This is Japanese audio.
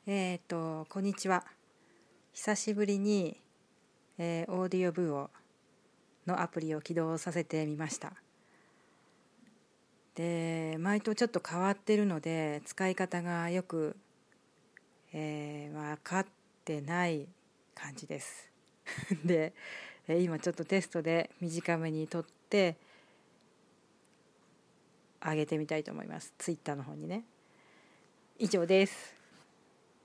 こんにちは。久しぶりに、オーディオブオのアプリを起動させてみました。で、前とちょっと変わってるので、使い方がよく、分かってない感じです。で、今ちょっとテストで短めに撮って上げてみたいと思います。ツイッターの方にね。以上です。